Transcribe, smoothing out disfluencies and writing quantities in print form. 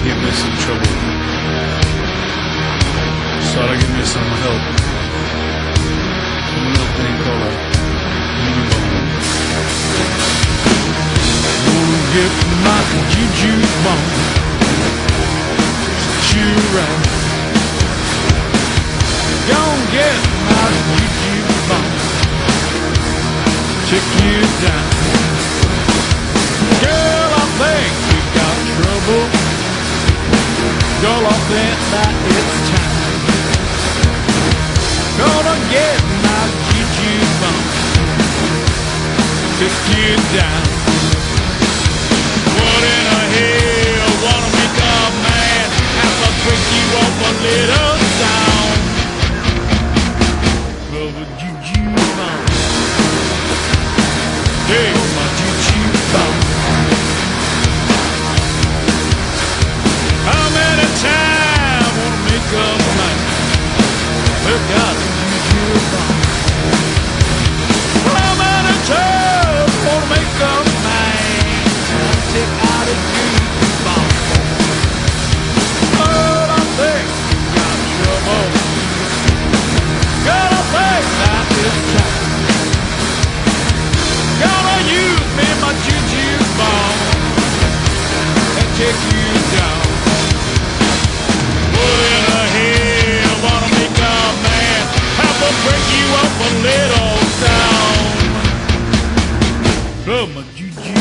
give me some trouble. Try to give me some help. A little thing called a Unibone. Gonna get my juju bone. Chew right. Gonna get my juju bone. Check you down. Girl, I think you got trouble. Girl, I think that it's time. Gonna get my juju bone. Check you down. What in the hell? Wanna make a man have to break you off a little sound. Well, the juju bone. Hey, my juju bone. How many times wanna make a man? Well, got a juju bone. How many times wanna make a man? Take out a juju bone. But I think you got trouble. Gotta think that it's time. Gonna use me my juju bone and take you down. What in the hell? Wanna make a man have to break you up a little down. Oh, my juju